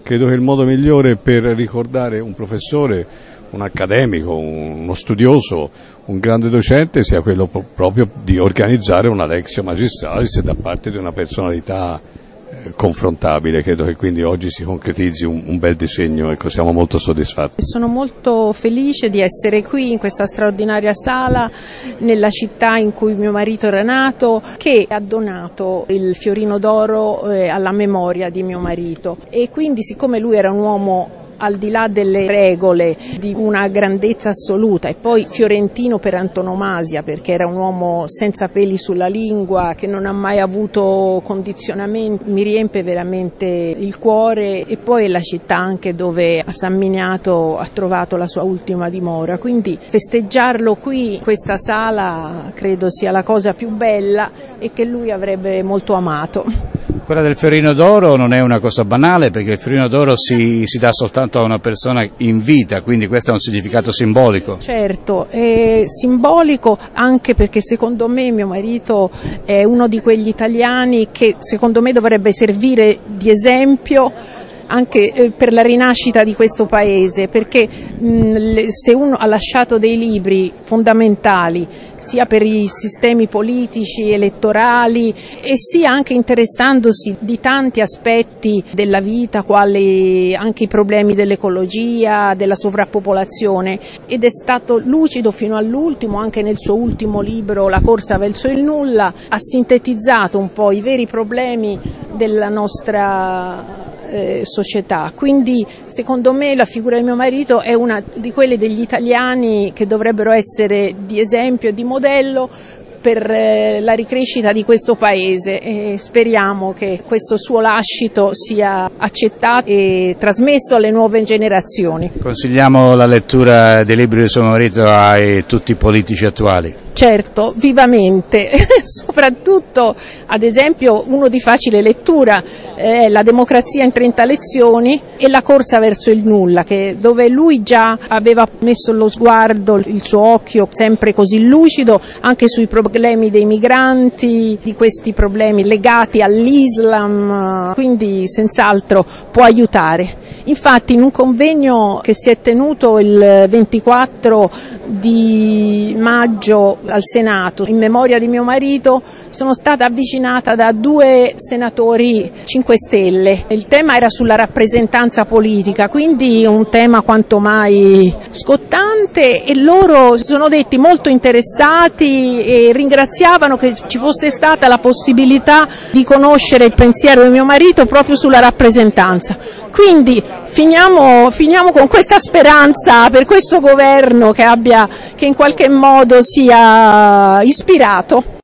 Credo che il modo migliore per ricordare un professore, un accademico, uno studioso, un grande docente sia quello proprio di organizzare una lectio magistralis da parte di una personalità confrontabile. Credo che quindi oggi si concretizzi un bel disegno, ecco, siamo molto soddisfatti. Sono molto felice di essere qui in questa straordinaria sala nella città in cui mio marito era nato, che ha donato il Fiorino d'Oro alla memoria di mio marito, e quindi siccome lui era un uomo al di là delle regole, di una grandezza assoluta, e poi fiorentino per antonomasia, perché era un uomo senza peli sulla lingua, che non ha mai avuto condizionamenti, mi riempie veramente il cuore. E poi è la città anche dove a San Miniato ha trovato la sua ultima dimora, quindi festeggiarlo qui in questa sala credo sia la cosa più bella e che lui avrebbe molto amato. Quella del Fiorino d'Oro non è una cosa banale, perché il Fiorino d'Oro si dà soltanto a una persona in vita, quindi questo ha un significato simbolico. Certo, è simbolico anche perché secondo me mio marito è uno di quegli italiani che secondo me dovrebbe servire di esempio anche per la rinascita di questo paese, perché se uno ha lasciato dei libri fondamentali sia per i sistemi politici, elettorali, e sia anche interessandosi di tanti aspetti della vita, quali anche i problemi dell'ecologia, della sovrappopolazione, ed è stato lucido fino all'ultimo, anche nel suo ultimo libro La corsa verso il nulla, ha sintetizzato un po' i veri problemi della nostra società. Quindi secondo me la figura di mio marito è una di quelle degli italiani che dovrebbero essere di esempio e di modello per la ricrescita di questo paese, e speriamo che questo suo lascito sia accettato e trasmesso alle nuove generazioni. Consigliamo la lettura dei libri di suo marito a tutti i politici attuali? Certo, vivamente, soprattutto ad esempio uno di facile lettura è La democrazia in 30 lezioni e La corsa verso il nulla, dove lui già aveva messo lo sguardo, il suo occhio sempre così lucido anche sui problemi dei migranti, di questi problemi legati all'Islam, quindi senz'altro può aiutare. Infatti in un convegno che si è tenuto il 24 di maggio al Senato in memoria di mio marito sono stata avvicinata da 2 senatori 5 Stelle. Il tema era sulla rappresentanza politica, quindi un tema quanto mai scottante, e loro si sono detti molto interessati e ringraziavano che ci fosse stata la possibilità di conoscere il pensiero di mio marito proprio sulla rappresentanza. Quindi finiamo con questa speranza per questo governo che in qualche modo sia ispirato.